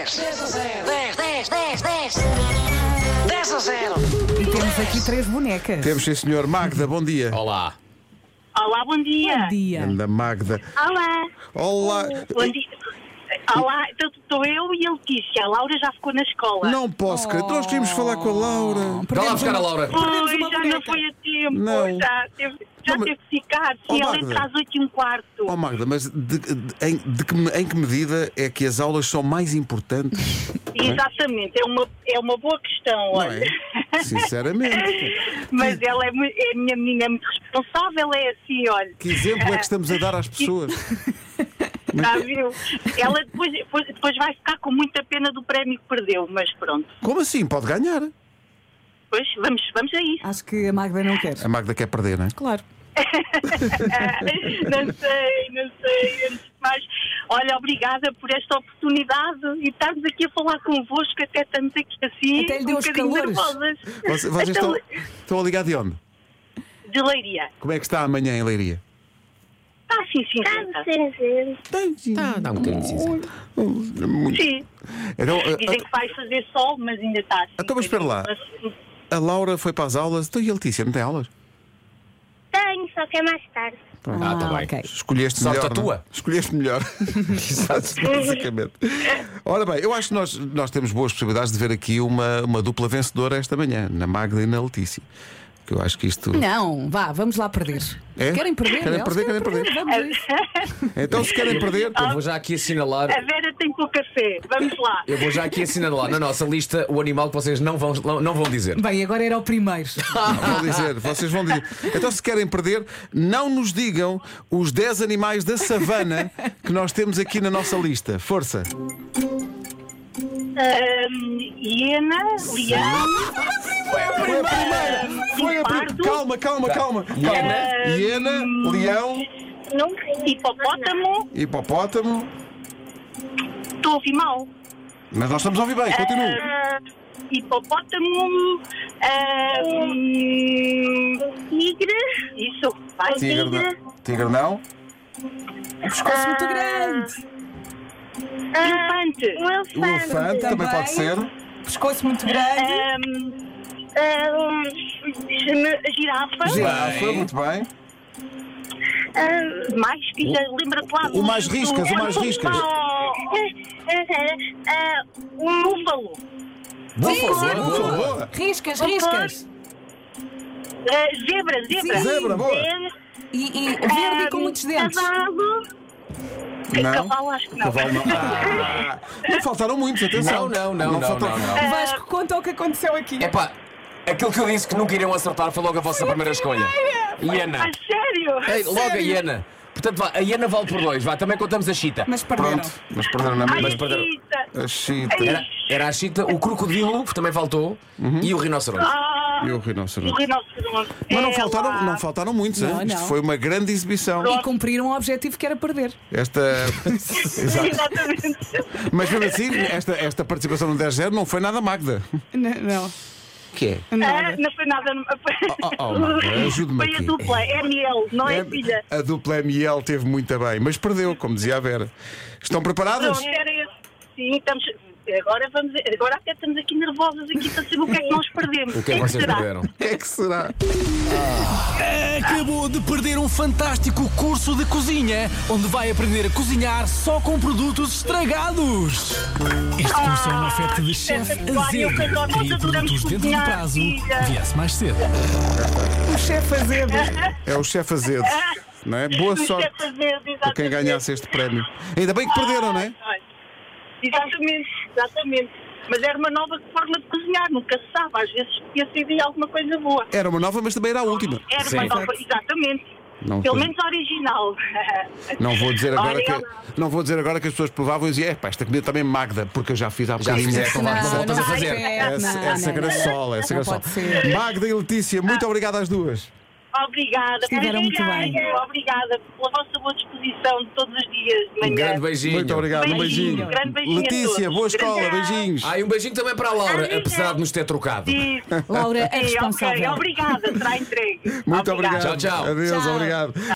10 a 0. 10 a 0. E temos aqui 3 bonecas. Temos, sim, senhor. Magda, bom dia. Olá. Olá, bom dia. Bom dia. Anda, Magda. Olá. Olá. Bom dia. Olá, estou eu e a Letícia. A Laura já ficou na escola. Não posso crer. Nós queríamos falar com a Laura. Vai lá buscar a Laura. Perdemos Pois, uma já boneca. não foi a tempo. Não. Já teve Não, mas- que ficar. Oh, Sim, ela Magda. entra às 8h15. Oh, Magda, mas em que medida é que as aulas são mais importantes? Exatamente, é uma boa questão, Não olha. é? Sinceramente. Mas ela é a minha menina, é muito responsável, é assim, olha. Que exemplo é que estamos a dar às pessoas? Já viu? Ela depois vai ficar com muita pena do prémio que perdeu, mas pronto. Como assim? Pode ganhar. Pois, vamos a isso. Acho que a Magda não quer. A Magda quer perder, não é? Claro. Não sei. Antes de mais, olha, obrigada por esta oportunidade e estarmos aqui a falar convosco, até estamos aqui assim, Até lhe deu um os bocadinho calores. nervosas. Vocês Então, estão a ligar de onde? de Leiria. Como é que está amanhã em Leiria? Ah, sim, Dá um bocadinho de cinzento. Sim. Então, Dizem que vai fazer sol, mas ainda está assim. Então, mas espera lá. a Laura foi para as aulas. Então, e a Letícia não tem aulas? Tenho, só que é mais tarde. Tá bem. ok. Escolheste Sorte melhor. a tua. Não? Escolheste melhor. Exato, basicamente. Ora bem, eu acho que nós temos boas possibilidades de ver aqui uma dupla vencedora esta manhã, na Magda e na Letícia. Que eu acho que isto. Não, vá, vamos lá perder. É? Querem perder? Querem Eles perder, querem perder. Vamos a isso. Então, se querem perder. Eu vou já aqui assinalar. A Vera tem pouco café, vamos lá. Eu vou já aqui assinalar na nossa lista o animal que vocês não vão dizer. Bem, agora era o primeiro. Vão dizer, vocês vão dizer. Então, se querem perder, não nos digam os 10 animais da savana que nós temos aqui na nossa lista. Força. Hiena, leão, Foi a primeira! Guepardo. Calma. Hiena, leão, hipopótamo. hipopótamo. Estou a ouvir mal. Mas nós estamos a ouvir bem, continua. Hipopótamo, tigre. Isso, vai. Tigre não. Pescoço muito grande. Elefante. Um elefante. O elefante também pode ser. Pescoço muito grande. Girafa. Girafa, muito bem. Mais, filha, lembra-te lá. O mais riscas. Búfalo. Boa. Riscas. Zebra. Zebra, boa. E verde e com muitos dentes. Cavalo. Não. Cavalo, acho que não. Cavalo não. Não faltaram muitos, atenção. Não. faltaram. Vasco, conta o que aconteceu aqui. Epá, aquilo que eu disse que nunca iriam acertar foi logo a vossa primeira escolha. Hiena. A sério? Ei, logo a hiena. Portanto, vá, a hiena vale por 2. Vá, também contamos a chita. Mas perderam. Pronto, mas perderam na Ai, mesma. perderam. Rita. A chita Era a chita, o crocodilo, que também faltou, e o rinoceronte. e o O rinoceronte. rinoceronte. Mas É não faltaram muitos, Não, hein? Isto não. foi uma grande exibição. E cumpriram o objetivo que era perder. Esta. Exato. Exatamente. Mas mesmo assim, esta participação no 10-0 não foi nada Magda. Não. Que é? Não foi nada. Magda, ajude-me Foi a aqui. dupla, ML, não é, filha? A dupla ML teve muito bem, mas perdeu, como dizia a Vera. Estão preparadas? Pronto, era esse. Sim, estamos. Agora até estamos aqui nervosas aqui para saber o que é que nós perdemos. O que é que vocês será? perderam? O que é que será? Acabou de perder um fantástico curso de cozinha, onde vai aprender a cozinhar só com produtos estragados. Este curso é uma oferta de chefe espetacular. Eu azedo. adoro, nós Cria adoramos produtos dentro do cozinhar, prazo. filha. Viesse mais cedo. O chefe azedo. É o chefe azedo. Não é? Boa O sorte chefe azedo, para quem exatamente. ganhasse este prémio. Ainda bem que perderam, não é? Exatamente. Mas era uma nova forma de cozinhar, nunca se sabe. Às vezes podia ser alguma coisa boa. Era uma nova, mas também era a última. Era Sim. uma nova, exatamente. Não, Pelo foi- menos original. Não vou dizer agora Olha, que não vou dizer agora que as pessoas provavam e diziam, esta comida também é Magda, porque eu já fiz há Já bocadinho. fizeste, não voltas a não fazer. pode ser. Essa graçola, essa Não graçola. pode ser. Magda e Letícia, muito obrigado às duas. Obrigada. Estiveram muito bem. Obrigada pela vossa boa disposição de todos os dias de manhã. Um grande beijinho. Muito obrigado, um beijinho. Grande beijinho a Letícia, todos. boa escola, Grande- beijinhos. Ah, e um beijinho também para a Laura, apesar de nos ter trocado. Sim. Laura, a Sim, ok. responsável. Obrigada, será entregue. Muito Obrigada. obrigado. Tchau, tchau. Adeus, Tchau. obrigado.